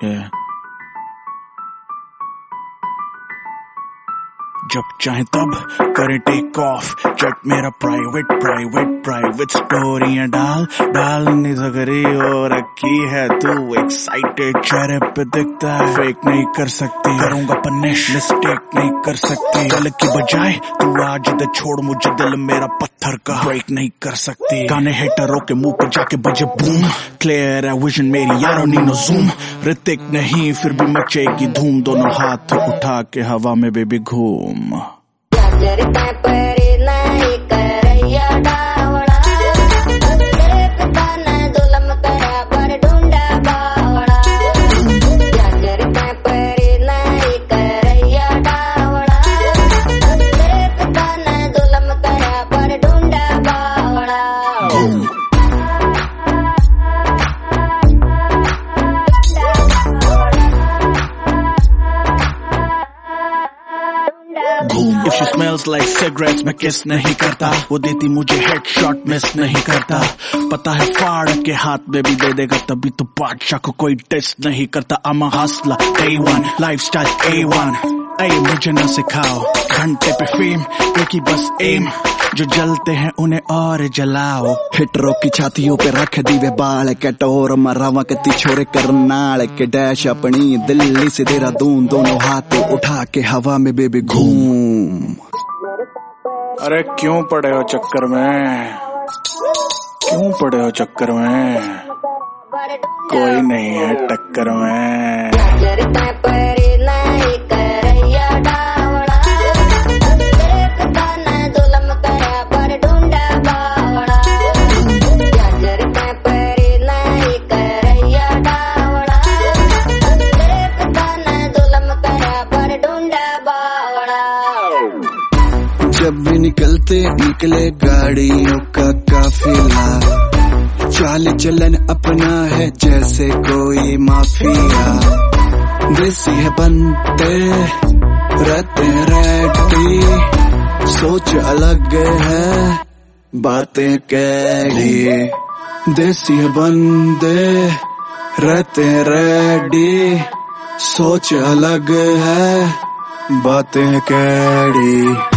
Yeah. जब चाहे तब करे टेक ऑफ, जेट मेरा प्राइवेट स्टोरियां डालने सकरी हो रखी है तू एक्साइटेड, चेहरे पे दिखता है फेक नहीं कर सकती, करूंगा पनिश मिस्टेक नहीं कर सकती, कल की बजाय तू आज दे छोड़ मुझे, दिल मेरा पत्थर का ब्रेक नहीं कर सकती, गाने हेटरों के मुंह पे जाके बजे बूम, क्लियर है विजन मेरी यारों नी नो जूम, ऋतिक नहीं फिर भी मचेगी धूम, दोनों हाथ उठा के हवा में बेबी घूम। If she smells like cigarettes मैं किस नहीं करता, वो देती मुझे हेडशॉट मिस नहीं करता, पता है फाड़ के हाथ में भी दे देगा, तभी तो बादशाह को कोई टेस्ट नहीं करता। I'm a hustler, day one, lifestyle A1, ऐ मुझे ना सिखाओ, घंटे पे फेम एक ही बस एम, जो जलते हैं उन्हें और जलाओ, हिटरों की छातियों पे रख दीवे बाल, कैटोर मरावा के तिछोरे करनाल के, डैश अपनी दिल्ली से देहरादून, दोनों हाथ उठा के हवा में बेबी घूम। अरे क्यों पड़े हो चक्कर में, क्यों पड़े हो चक्कर में, कोई नहीं है टक्कर में। जब भी निकले गाड़ियों का काफिला, चाल चलन अपना है जैसे कोई माफिया, देसी है बनते रहते रेडी, सोच अलग है बातें कैडी, देसी है बंदे रहते रेडी, सोच अलग है बातें कैडी।